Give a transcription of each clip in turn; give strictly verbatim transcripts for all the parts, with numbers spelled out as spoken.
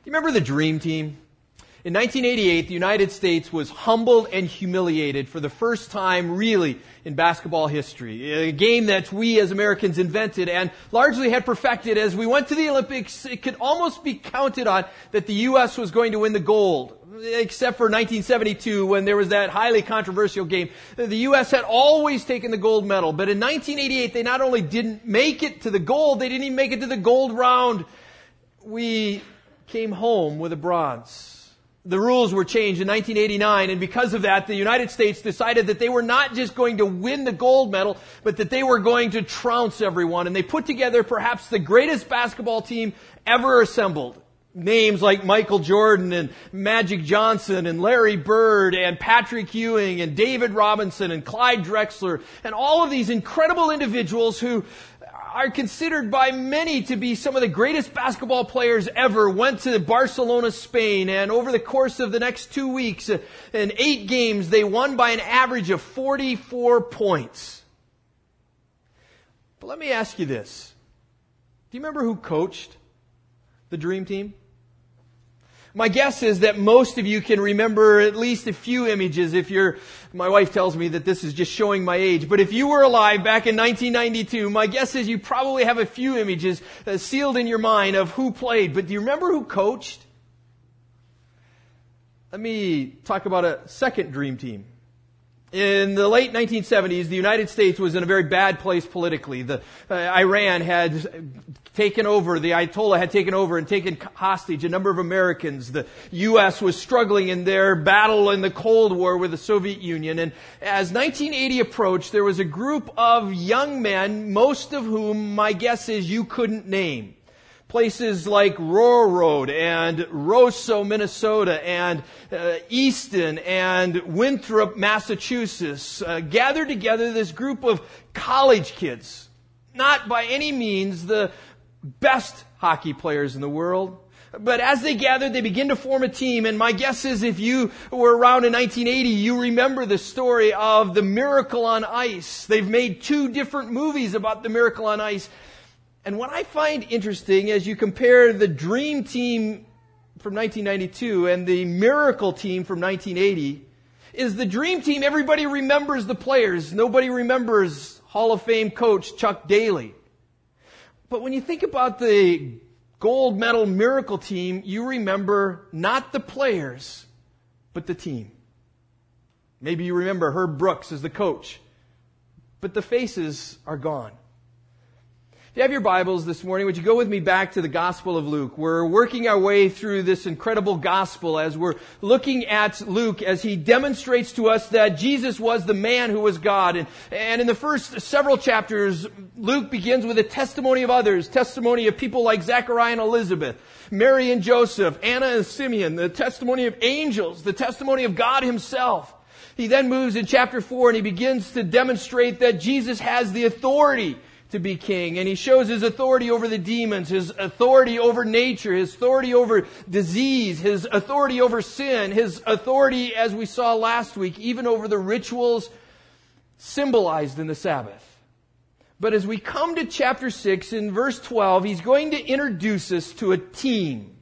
You remember the Dream Team? In nineteen eighty-eight, the United States was humbled and humiliated for the first time, really, in basketball history. A game that we as Americans invented and largely had perfected. As we went to the Olympics, it could almost be counted on that the U S was going to win the gold. Except for nineteen seventy-two, when there was that highly controversial game. The U S had always taken the gold medal. But in nineteen eighty-eight, they not only didn't make it to the gold, they didn't even make it to the gold round. We came home with a bronze. The rules were changed in nineteen eighty-nine, and because of that, the United States decided that they were not just going to win the gold medal, but that they were going to trounce everyone. And they put together perhaps the greatest basketball team ever assembled. Names like Michael Jordan and Magic Johnson and Larry Bird and Patrick Ewing and David Robinson and Clyde Drexler and all of these incredible individuals who are considered by many to be some of the greatest basketball players ever, went to Barcelona, Spain, and over the course of the next two weeks, uh, in eight games, they won by an average of forty-four points. But let me ask you this. Do you remember who coached the Dream Team? My guess is that most of you can remember at least a few images if you're, my wife tells me that this is just showing my age, but if you were alive back in nineteen ninety-two, my guess is you probably have a few images uh, sealed in your mind of who played. But do you remember who coached? Let me talk about a second Dream Team. In the late nineteen seventies, the United States was in a very bad place politically. The uh, Iran had taken over, the Ayatollah had taken over and taken hostage a number of Americans. The U S was struggling in their battle in the Cold War with the Soviet Union. And as nineteen eighty approached, there was a group of young men, most of whom my guess is you couldn't name. Places like Railroad and Roseau, Minnesota, and uh, Easton and Winthrop, Massachusetts, uh, gathered together this group of college kids. Not by any means the best hockey players in the world. But as they gathered, they began to form a team. And my guess is if you were around in nineteen eighty, you remember the story of the Miracle on Ice. They've made two different movies about the Miracle on Ice. And what I find interesting as you compare the Dream Team from nineteen ninety-two and the Miracle Team from nineteen eighty is the Dream Team, everybody remembers the players. Nobody remembers Hall of Fame coach Chuck Daly. But when you think about the gold medal Miracle Team, you remember not the players, but the team. Maybe you remember Herb Brooks as the coach, but the faces are gone. If you have your Bibles this morning, would you go with me back to the Gospel of Luke? We're working our way through this incredible gospel as we're looking at Luke as he demonstrates to us that Jesus was the man who was God. And, and in the first several chapters, Luke begins with a testimony of others, testimony of people like Zechariah and Elizabeth, Mary and Joseph, Anna and Simeon, the testimony of angels, the testimony of God himself. He then moves in chapter four and he begins to demonstrate that Jesus has the authority to be king. And he shows his authority over the demons, his authority over nature, his authority over disease, his authority over sin, his authority, as we saw last week, even over the rituals symbolized in the Sabbath. But as we come to chapter six, in verse twelve, he's going to introduce us to a team.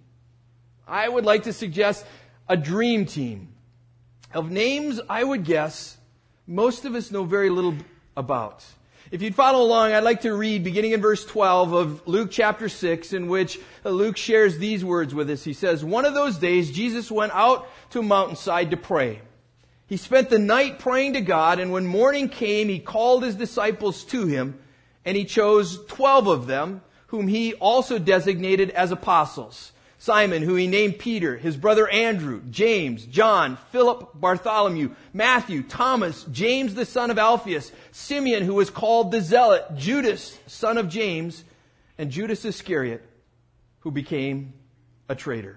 I would like to suggest a dream team of names I would guess most of us know very little about. If you'd follow along, I'd like to read beginning in verse twelve of Luke chapter six, in which Luke shares these words with us. He says, "One of those days, Jesus went out to a mountainside to pray. He spent the night praying to God, and when morning came, he called his disciples to him, and he chose twelve of them, whom he also designated as apostles. Simon, who he named Peter, his brother Andrew, James, John, Philip, Bartholomew, Matthew, Thomas, James the son of Alphaeus, Simeon, who was called the Zealot, Judas, son of James, and Judas Iscariot, who became a traitor."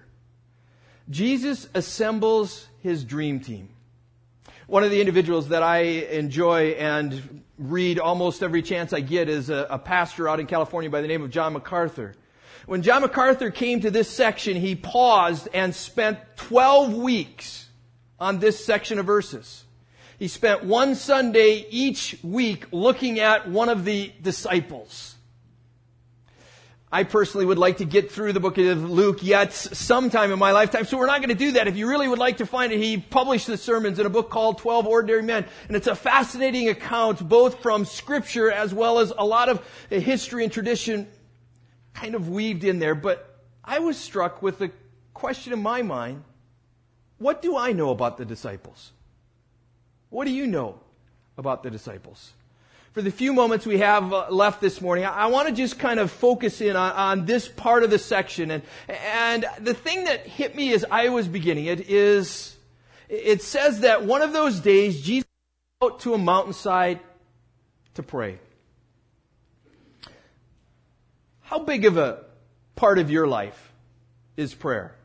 Jesus assembles his dream team. One of the individuals that I enjoy and read almost every chance I get is a, a pastor out in California by the name of John MacArthur. When John MacArthur came to this section, he paused and spent twelve weeks on this section of verses. He spent one Sunday each week looking at one of the disciples. I personally would like to get through the book of Luke yet sometime in my lifetime, so we're not going to do that. If you really would like to find it, he published the sermons in a book called twelve Ordinary Men, and it's a fascinating account both from Scripture as well as a lot of history and tradition kind of weaved in there. But I was struck with the question in my mind, what do I know about the disciples? What do you know about the disciples? For the few moments we have uh, left this morning, I, I want to just kind of focus in on, on this part of the section. And, and the thing that hit me as I was beginning it is, it says that one of those days, Jesus went out to a mountainside to pray. How big of a part of your life is prayer?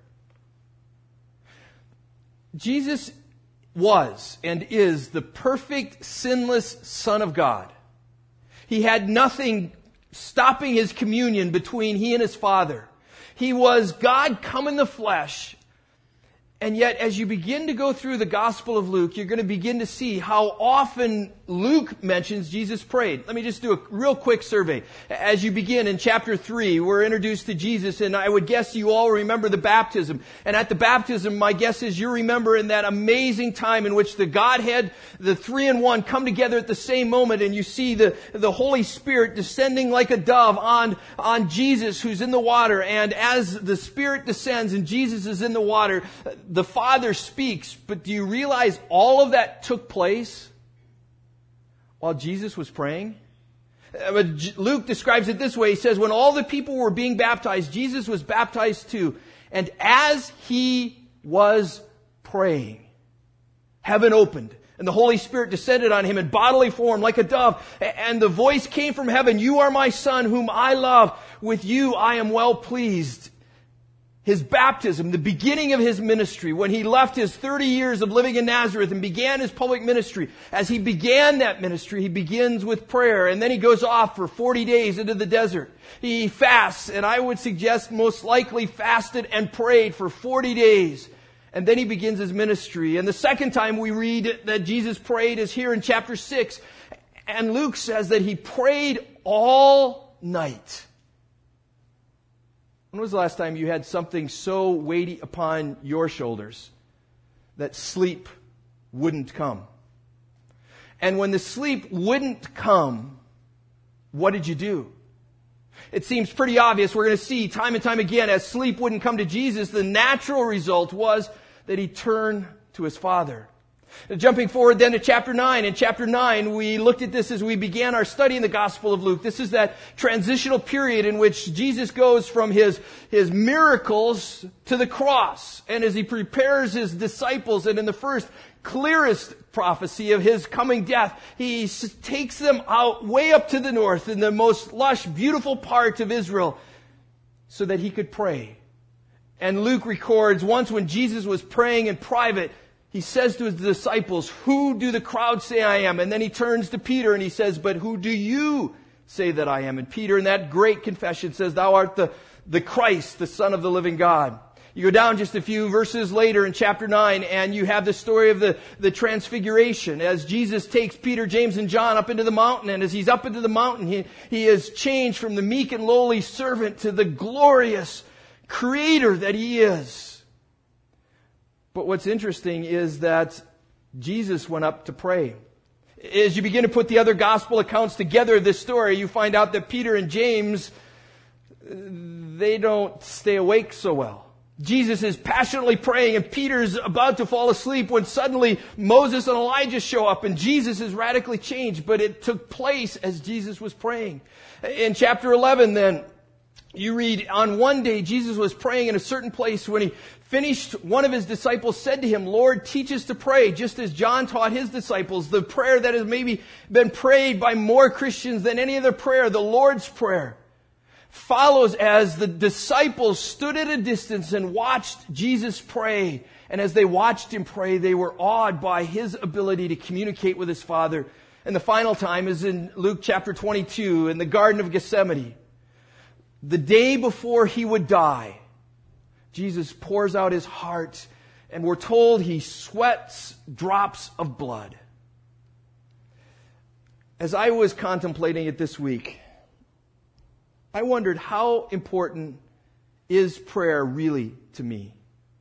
Jesus was and is the perfect, sinless Son of God. He had nothing stopping his communion between he and his Father. He was God come in the flesh. And yet, as you begin to go through the Gospel of Luke, you're going to begin to see how often Luke mentions Jesus prayed. Let me just do a real quick survey. As you begin in chapter three, we're introduced to Jesus, and I would guess you all remember the baptism. And at the baptism, my guess is you remember in that amazing time in which the Godhead, the three in one, come together at the same moment, and you see the, the Holy Spirit descending like a dove on, on Jesus who's in the water. And as the Spirit descends and Jesus is in the water, the Father speaks. But do you realize all of that took place while Jesus was praying? Luke describes it this way. He says, when all the people were being baptized, Jesus was baptized too. And as he was praying, heaven opened, and the Holy Spirit descended on him in bodily form like a dove. And the voice came from heaven, "You are my Son, whom I love. With you I am well pleased." His baptism, the beginning of his ministry, when he left his thirty years of living in Nazareth and began his public ministry. As he began that ministry, he begins with prayer, and then he goes off for forty days into the desert. He fasts, and I would suggest most likely fasted and prayed for forty days. And then he begins his ministry. And the second time we read that Jesus prayed is here in chapter six. And Luke says that he prayed all night. When was the last time you had something so weighty upon your shoulders that sleep wouldn't come? And when the sleep wouldn't come, what did you do? It seems pretty obvious. We're going to see time and time again, as sleep wouldn't come to Jesus, the natural result was that he turned to his Father. Jumping forward then to chapter nine. In chapter nine, we looked at this as we began our study in the Gospel of Luke. This is that transitional period in which Jesus goes from his, his miracles to the cross. And as he prepares his disciples, and in the first clearest prophecy of his coming death, he takes them out way up to the north in the most lush, beautiful part of Israel so that he could pray. And Luke records once when Jesus was praying in private, he says to his disciples, "Who do the crowd say I am?" And then he turns to Peter and he says, "But who do you say that I am?" And Peter, in that great confession, says, "Thou art the, the Christ, the Son of the living God." You go down just a few verses later in chapter nine, and you have the story of the, the transfiguration. As Jesus takes Peter, James, and John up into the mountain, and as he's up into the mountain, he, he is changed from the meek and lowly servant to the glorious Creator that he is. But what's interesting is that Jesus went up to pray. As you begin to put the other gospel accounts together of this story, you find out that Peter and James, they don't stay awake so well. Jesus is passionately praying, and Peter's about to fall asleep when suddenly Moses and Elijah show up, and Jesus is radically changed. But it took place as Jesus was praying. In chapter eleven then, you read, on one day Jesus was praying in a certain place. When he finished, one of his disciples said to him, "Lord, teach us to pray, just as John taught his disciples." The prayer that has maybe been prayed by more Christians than any other prayer, the Lord's Prayer, follows as the disciples stood at a distance and watched Jesus pray. And as they watched him pray, they were awed by his ability to communicate with his Father. And the final time is in Luke chapter twenty-two in the Garden of Gethsemane. The day before he would die, Jesus pours out his heart, and we're told he sweats drops of blood. As I was contemplating it this week, I wondered, how important is prayer really to me?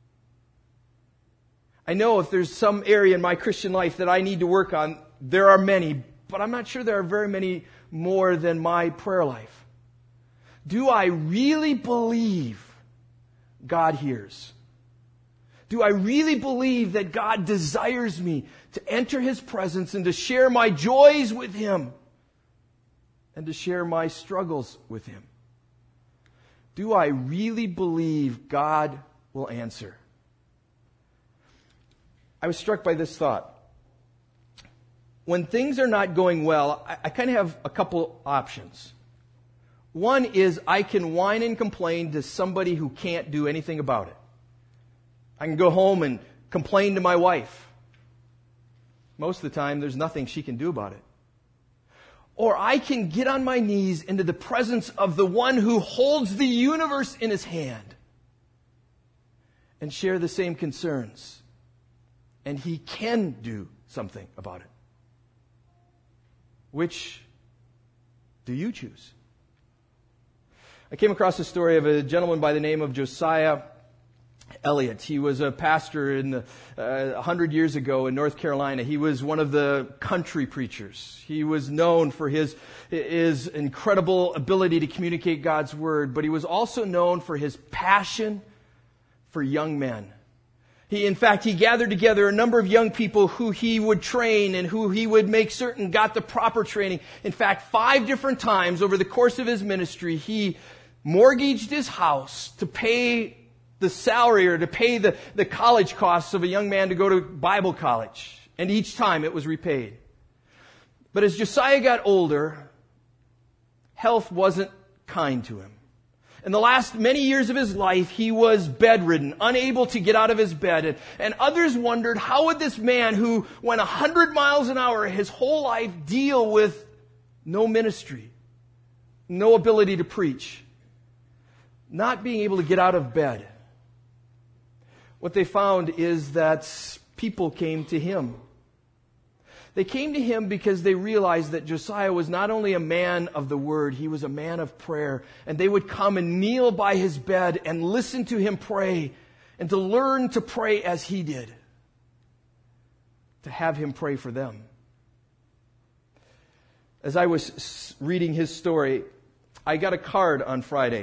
I know if there's some area in my Christian life that I need to work on, there are many, but I'm not sure there are very many more than my prayer life. Do I really believe God hears? Do I really believe that God desires me to enter His presence and to share my joys with Him and to share my struggles with Him? Do I really believe God will answer? I was struck by this thought. When things are not going well, I, I kind of have a couple options. One is I can whine and complain to somebody who can't do anything about it. I can go home and complain to my wife. Most of the time, there's nothing she can do about it. Or I can get on my knees into the presence of the one who holds the universe in His hand and share the same concerns. And He can do something about it. Which do you choose? I came across the story of a gentleman by the name of Josiah Elliott. He was a pastor in the, uh, one hundred years ago in North Carolina. He was one of the country preachers. He was known for his, his incredible ability to communicate God's Word, but he was also known for his passion for young men. He, in fact, he gathered together a number of young people who he would train and who he would make certain got the proper training. In fact, five different times over the course of his ministry, he mortgaged his house to pay the salary or to pay the, the college costs of a young man to go to Bible college. And each time it was repaid. But as Josiah got older, health wasn't kind to him. In the last many years of his life, he was bedridden, unable to get out of his bed. And, and others wondered, how would this man who went one hundred miles an hour his whole life deal with no ministry, no ability to preach, not being able to get out of bed? What they found is that people came to him. They came to him because they realized that Josiah was not only a man of the Word, he was a man of prayer. And they would come and kneel by his bed and listen to him pray and to learn to pray as he did, to have him pray for them. As I was reading his story, I got a card on Friday.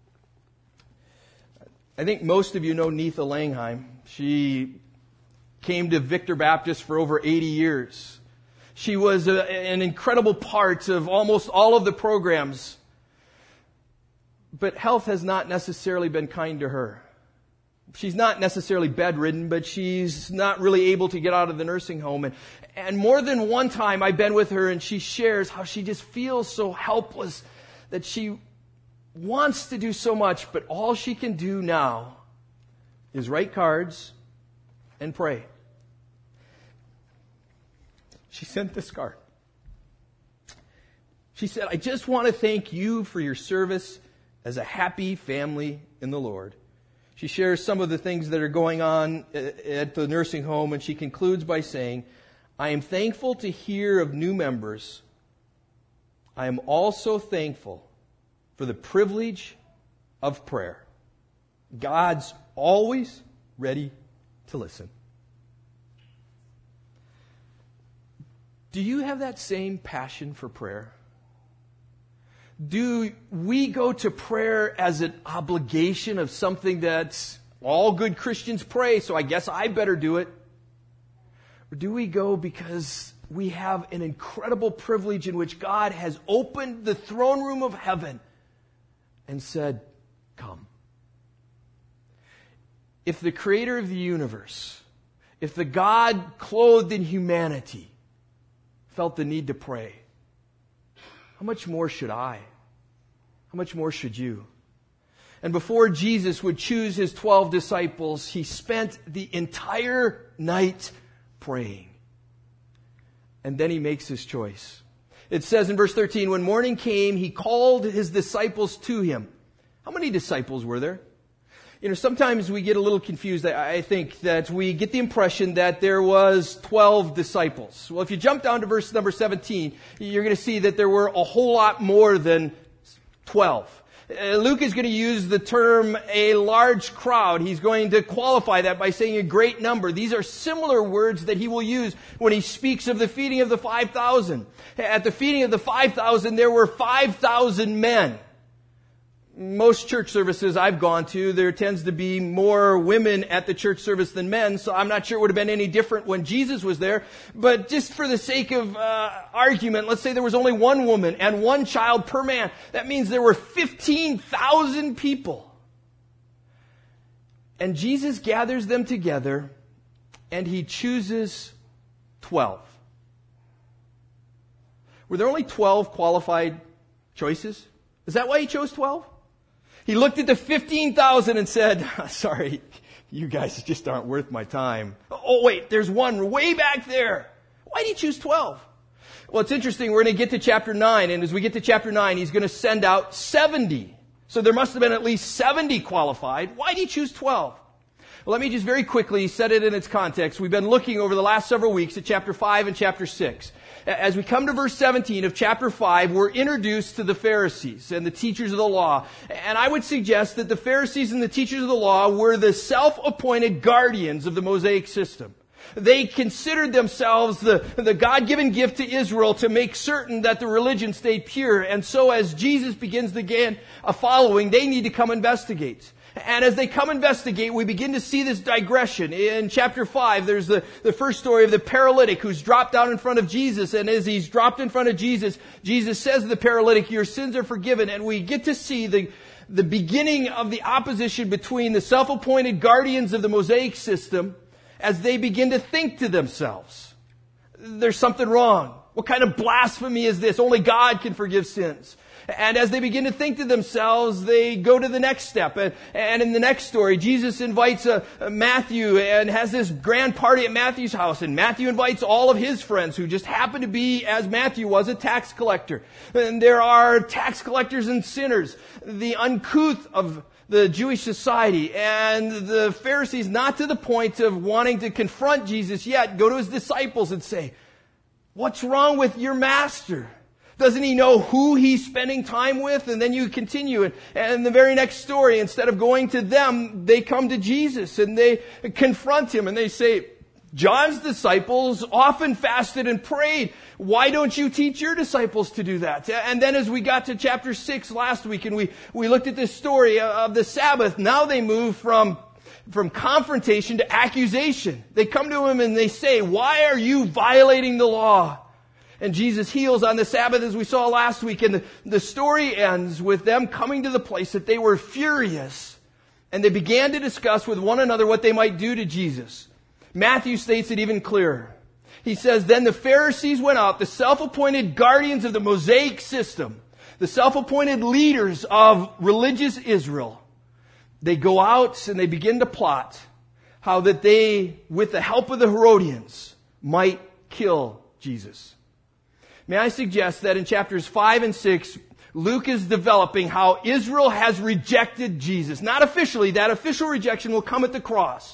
I think most of you know Neetha Langheim. She came to Victor Baptist for over eighty years. She was a, an incredible part of almost all of the programs. But health has not necessarily been kind to her. She's not necessarily bedridden, but she's not really able to get out of the nursing home. And, and more than one time I've been with her and she shares how she just feels so helpless that she wants to do so much, but all she can do now is write cards and pray. She sent this card. She said, I just want to thank you for your service as a happy family in the Lord. She shares some of the things that are going on at the nursing home, and she concludes by saying, I am thankful to hear of new members. I am also thankful for the privilege of prayer. God's always ready to listen. Do you have that same passion for prayer? Do we go to prayer as an obligation of something that's all good Christians pray, so I guess I better do it? Or do we go because we have an incredible privilege in which God has opened the throne room of heaven and said, come? If the creator of the universe, if the God clothed in humanity felt the need to pray, how much more should I? How much more should you? And before Jesus would choose his twelve disciples, he spent the entire night praying. And then he makes his choice. It says in verse thirteen, when morning came, he called his disciples to him. How many disciples were there? You know, sometimes we get a little confused. I think that we get the impression that there was twelve disciples. Well, if you jump down to verse number seventeen, you're going to see that there were a whole lot more than twelve. Uh, Luke is going to use the term a large crowd. He's going to qualify that by saying a great number. These are similar words that he will use when he speaks of the feeding of the five thousand. At the feeding of the five thousand, there were five thousand men. Most church services I've gone to, there tends to be more women at the church service than men, so I'm not sure it would have been any different when Jesus was there. But just for the sake of uh, argument, let's say there was only one woman and one child per man. That means there were fifteen thousand people. And Jesus gathers them together, and he chooses twelve. Were there only twelve qualified choices? Is that why he chose twelve? He looked at the fifteen thousand and said, sorry, you guys just aren't worth my time. Oh, wait, there's one way back there. Why did he choose twelve? Well, it's interesting. We're going to get to chapter nine, and as we get to chapter nine, he's going to send out seventy. So there must have been at least seventy qualified. Why did he choose twelve? Well, let me just very quickly set it in its context. We've been looking over the last several weeks at chapter five and chapter six. As we come to verse seventeen of chapter five, we're introduced to the Pharisees and the teachers of the law. And I would suggest that the Pharisees and the teachers of the law were the self-appointed guardians of the Mosaic system. They considered themselves the, the God-given gift to Israel to make certain that the religion stayed pure. And so as Jesus begins to gain a following, they need to come investigate. And as they come investigate, we begin to see this digression. In chapter five, there's the, the first story of the paralytic who's dropped down in front of Jesus. And as he's dropped in front of Jesus, Jesus says to the paralytic, your sins are forgiven. And we get to see the, the beginning of the opposition between the self-appointed guardians of the Mosaic system as they begin to think to themselves, there's something wrong. What kind of blasphemy is this? Only God can forgive sins. And as they begin to think to themselves, they go to the next step. And, and in the next story, Jesus invites a, a Matthew and has this grand party at Matthew's house. And Matthew invites all of his friends who just happen to be, as Matthew was, a tax collector. And there are tax collectors and sinners, the uncouth of the Jewish society. And the Pharisees, not to the point of wanting to confront Jesus yet, go to his disciples and say, what's wrong with your master? Doesn't he know who he's spending time with? And then you continue. And, and the very next story, instead of going to them, they come to Jesus and they confront him and they say, John's disciples often fasted and prayed. Why don't you teach your disciples to do that? And then as we got to chapter six last week and we, we looked at this story of the Sabbath, now they move from From confrontation to accusation. They come to him and they say, why are you violating the law? And Jesus heals on the Sabbath as we saw last week. And the, the story ends with them coming to the place that they were furious. And they began to discuss with one another what they might do to Jesus. Matthew states it even clearer. He says, then the Pharisees went out, the self-appointed guardians of the Mosaic system, the self-appointed leaders of religious Israel. They go out and they begin to plot how that they, with the help of the Herodians, might kill Jesus. May I suggest that in chapters five and six, Luke is developing how Israel has rejected Jesus. Not officially, that official rejection will come at the cross.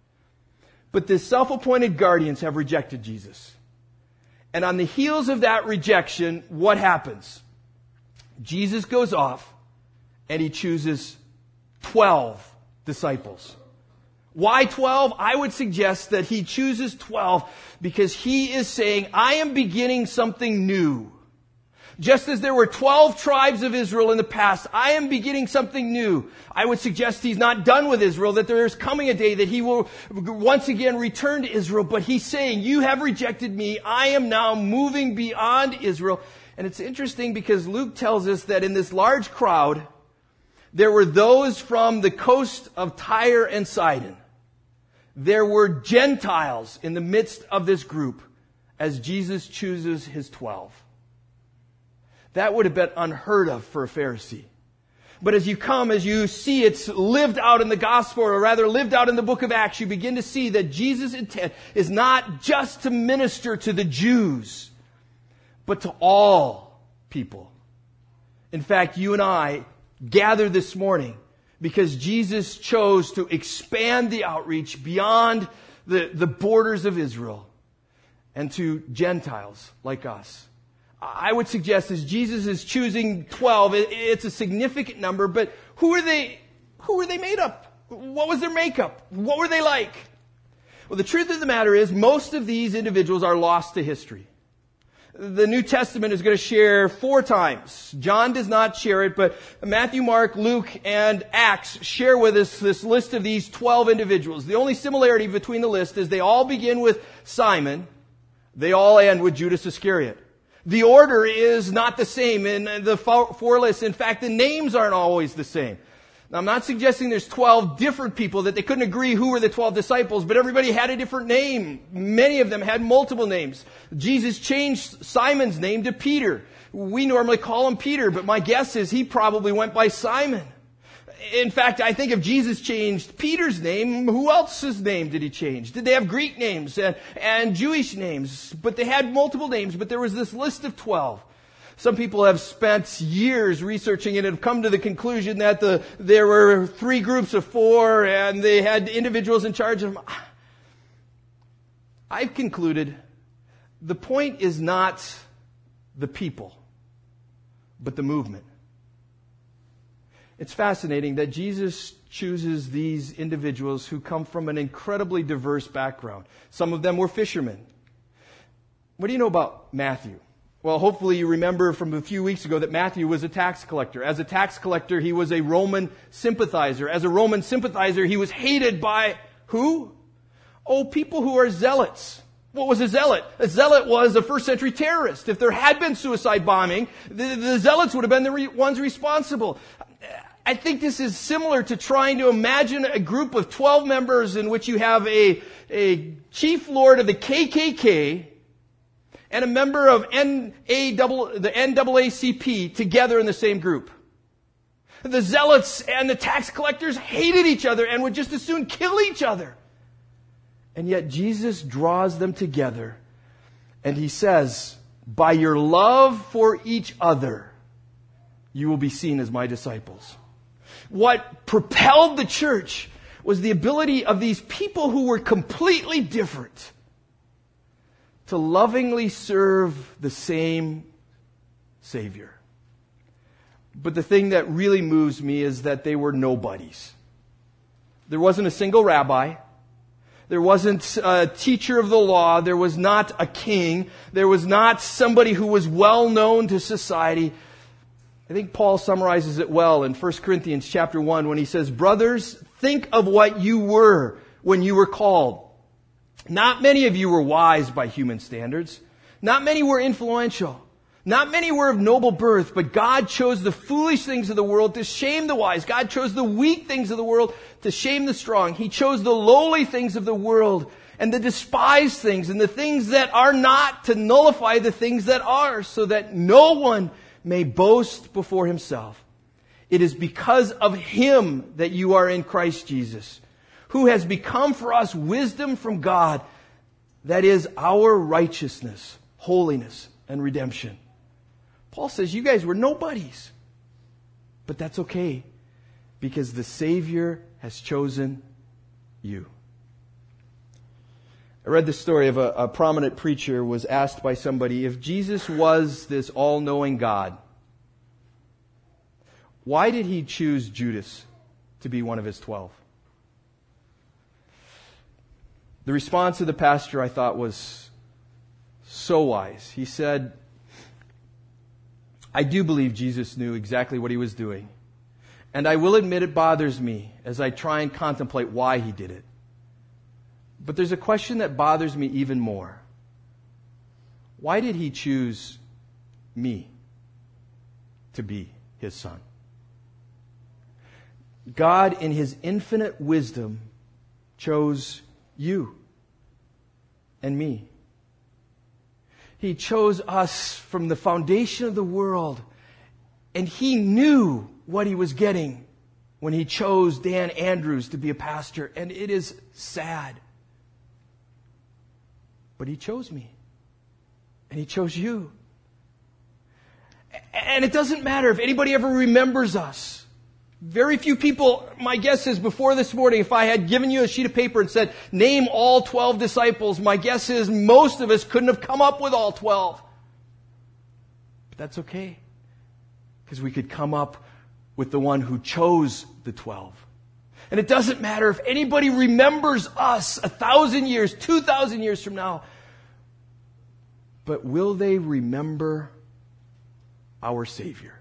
But the self-appointed guardians have rejected Jesus. And on the heels of that rejection, what happens? Jesus goes off and he chooses twelve disciples. Why twelve? I would suggest that he chooses twelve because he is saying, I am beginning something new. Just as there were twelve tribes of Israel in the past, I am beginning something new. I would suggest he's not done with Israel, that there is coming a day that he will once again return to Israel. But he's saying, you have rejected me. I am now moving beyond Israel. And it's interesting because Luke tells us that in this large crowd, there were those from the coast of Tyre and Sidon. There were Gentiles in the midst of this group as Jesus chooses his twelve. That would have been unheard of for a Pharisee. But as you come, as you see it's lived out in the gospel, or rather lived out in the book of Acts, you begin to see that Jesus' intent is not just to minister to the Jews, but to all people. In fact, you and I gather this morning because Jesus chose to expand the outreach beyond the, the borders of Israel and to Gentiles like us. I would suggest is Jesus is choosing twelve. It's a significant number, but who are they, who were they made up? What was their makeup? What were they like? Well, the truth of the matter is most of these individuals are lost to history. The New Testament is going to share four times. John does not share it, but Matthew, Mark, Luke, and Acts share with us this list of these twelve individuals. The only similarity between the list is they all begin with Simon. They all end with Judas Iscariot. The order is not the same in the four lists. In fact, the names aren't always the same. Now, I'm not suggesting there's twelve different people, that they couldn't agree who were the twelve disciples, but everybody had a different name. Many of them had multiple names. Jesus changed Simon's name to Peter. We normally call him Peter, but my guess is he probably went by Simon. In fact, I think if Jesus changed Peter's name, who else's name did he change? Did they have Greek names and, and Jewish names? But they had multiple names, but there was this list of twelve. Some people have spent years researching it and have come to the conclusion that the, there were three groups of four and they had individuals in charge of them. I've concluded the point is not the people, but the movement. It's fascinating that Jesus chooses these individuals who come from an incredibly diverse background. Some of them were fishermen. What do you know about Matthew? Well, hopefully you remember from a few weeks ago that Matthew was a tax collector. As a tax collector, he was a Roman sympathizer. As a Roman sympathizer, he was hated by who? Oh, people who are zealots. What was a zealot? A zealot was a first century terrorist. If there had been suicide bombing, the, the zealots would have been the re- ones responsible. I think this is similar to trying to imagine a group of twelve members in which you have a, a chief lord of the K K K and a member of N A the N double A C P together in the same group. The zealots and the tax collectors hated each other and would just as soon kill each other. And yet Jesus draws them together and he says, by your love for each other, you will be seen as my disciples. What propelled the church was the ability of these people who were completely different to lovingly serve the same Savior. But the thing that really moves me is that they were nobodies. There wasn't a single rabbi. There wasn't a teacher of the law. There was not a king. There was not somebody who was well known to society. I think Paul summarizes it well in First Corinthians chapter one when he says, brothers, think of what you were when you were called. Not many of you were wise by human standards. Not many were influential. Not many were of noble birth, but God chose the foolish things of the world to shame the wise. God chose the weak things of the world to shame the strong. He chose the lowly things of the world and the despised things and the things that are not to nullify the things that are, so that no one may boast before himself. It is because of him that you are in Christ Jesus, who has become for us wisdom from God, that is our righteousness, holiness, and redemption. Paul says you guys were nobodies, but that's okay because the Savior has chosen you. I read the story of a, a prominent preacher was asked by somebody, if Jesus was this all-knowing God, why did he choose Judas to be one of his twelve? The response of the pastor, I thought, was so wise. He said, I do believe Jesus knew exactly what he was doing. And I will admit it bothers me as I try and contemplate why he did it. But there's a question that bothers me even more. Why did he choose me to be his son? God, in his infinite wisdom, chose you and me. He chose us from the foundation of the world, and he knew what he was getting when he chose Dan Andrews to be a pastor, and it is sad. But he chose me, and he chose you. And it doesn't matter if anybody ever remembers us. Very few people, my guess is before this morning, if I had given you a sheet of paper and said, name all twelve disciples, my guess is most of us couldn't have come up with all twelve. that's okay. Because we could come up with the one who chose the twelve. And it doesn't matter if anybody remembers us a thousand years, two thousand years from now. But will they remember our Savior?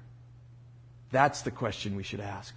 That's the question we should ask.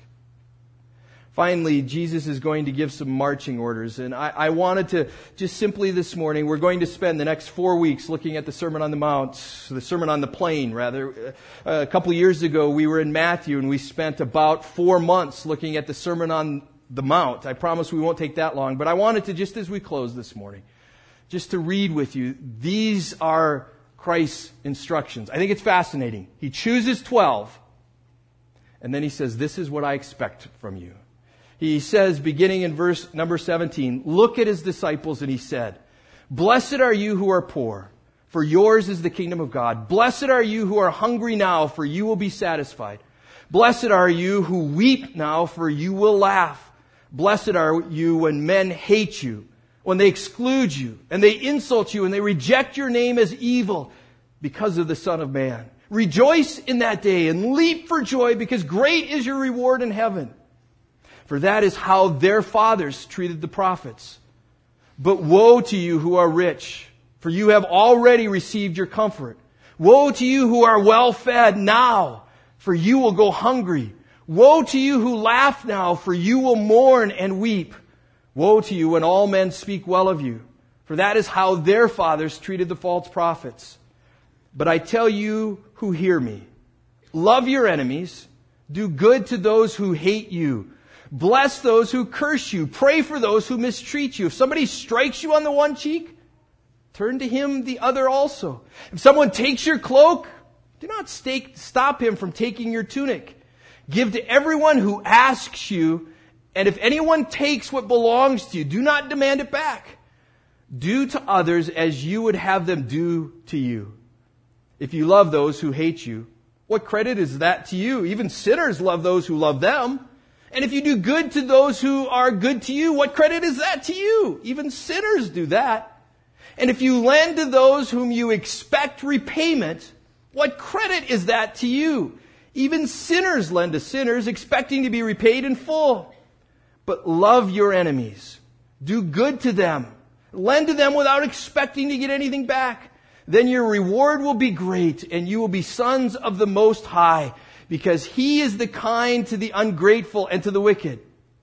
Finally, Jesus is going to give some marching orders. And I, I wanted to just simply this morning, we're going to spend the next four weeks looking at the Sermon on the Mount, the Sermon on the Plain, rather. Uh, a couple of years ago, we were in Matthew, and we spent about four months looking at the Sermon on the Mount. I promise we won't take that long. But I wanted to, just as we close this morning, just to read with you, these are Christ's instructions. I think it's fascinating. He chooses twelve, and then he says, this is what I expect from you. He says, beginning in verse number seventeen, look at his disciples, and he said, blessed are you who are poor, for yours is the kingdom of God. Blessed are you who are hungry now, for you will be satisfied. Blessed are you who weep now, for you will laugh. Blessed are you when men hate you, when they exclude you, and they insult you, and they reject your name as evil because of the Son of Man. Rejoice in that day and leap for joy, because great is your reward in heaven. For that is how their fathers treated the prophets. But woe to you who are rich, for you have already received your comfort. Woe to you who are well fed now, for you will go hungry. Woe to you who laugh now, for you will mourn and weep. Woe to you when all men speak well of you, for that is how their fathers treated the false prophets. But I tell you who hear me, love your enemies, do good to those who hate you, bless those who curse you, pray for those who mistreat you. If somebody strikes you on the one cheek, turn to him the other also. If someone takes your cloak, do not stake, stop him from taking your tunic. Give to everyone who asks you, and if anyone takes what belongs to you, do not demand it back. Do to others as you would have them do to you. If you love those who hate you, what credit is that to you? Even sinners love those who love them. And if you do good to those who are good to you, what credit is that to you? Even sinners do that. And if you lend to those whom you expect repayment, what credit is that to you? Even sinners lend to sinners, expecting to be repaid in full. But love your enemies. Do good to them. Lend to them without expecting to get anything back. Then your reward will be great, and you will be sons of the Most High, because He is the kind to the ungrateful and to the wicked.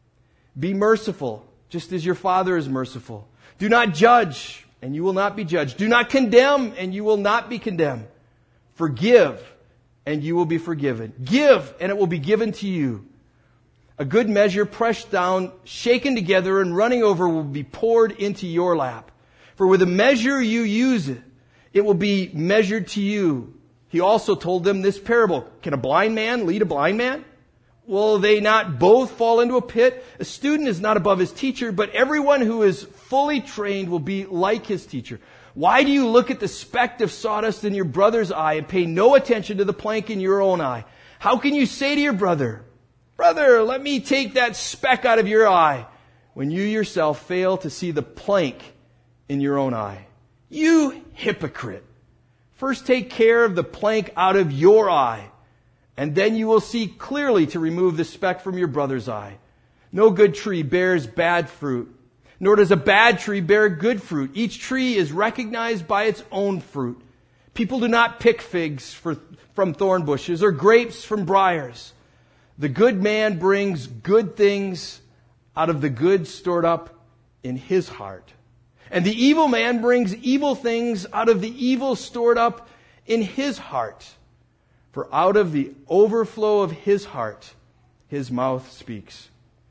Be merciful, just as your Father is merciful. Do not judge, and you will not be judged. Do not condemn, and you will not be condemned. Forgive, and you will be forgiven. Give, and it will be given to you. A good measure, pressed down, shaken together, and running over will be poured into your lap. For with the measure you use it, it will be measured to you. He also told them this parable. Can a blind man lead a blind man? Will they not both fall into a pit? A student is not above his teacher, but everyone who is fully trained will be like his teacher. Why do you look at the speck of sawdust in your brother's eye and pay no attention to the plank in your own eye? How can you say to your brother, "Brother, let me take that speck out of your eye," when you yourself fail to see the plank in your own eye? You hypocrite! First take care of the plank out of your eye, and then you will see clearly to remove the speck from your brother's eye. No good tree bears bad fruit, nor does a bad tree bear good fruit. Each tree is recognized by its own fruit. People do not pick figs for, from thorn bushes or grapes from briars. The good man brings good things out of the good stored up in his heart. And the evil man brings evil things out of the evil stored up in his heart. For out of the overflow of his heart, his mouth speaks.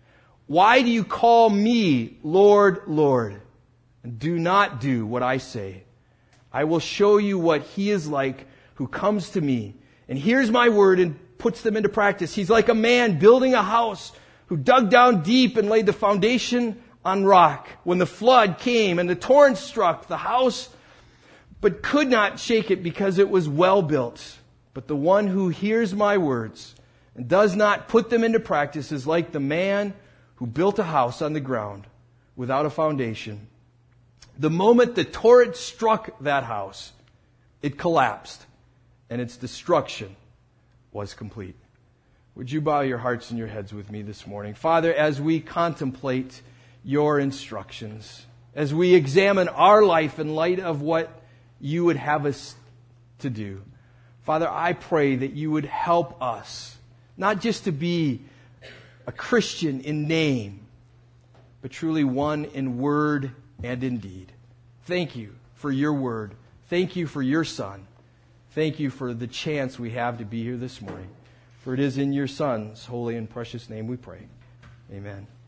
Why do you call me Lord, Lord, and do not do what I say? I will show you what he is like who comes to me and hears my word and puts them into practice. He's like a man building a house who dug down deep and laid the foundation on rock. When the flood came and the torrent struck the house, but could not shake it because it was well built. But the one who hears my words and does not put them into practice is like the man who built a house on the ground without a foundation. The moment the torrent struck that house, it collapsed, and its destruction was complete. Would you bow your hearts and your heads with me this morning? Father, as we contemplate your instructions, as we examine our life in light of what you would have us to do, Father, I pray that you would help us, not just to be a Christian in name, but truly one in word and in deed. Thank you for your word. Thank you for your Son. Thank you for the chance we have to be here this morning. For it is in your Son's holy and precious name we pray. Amen.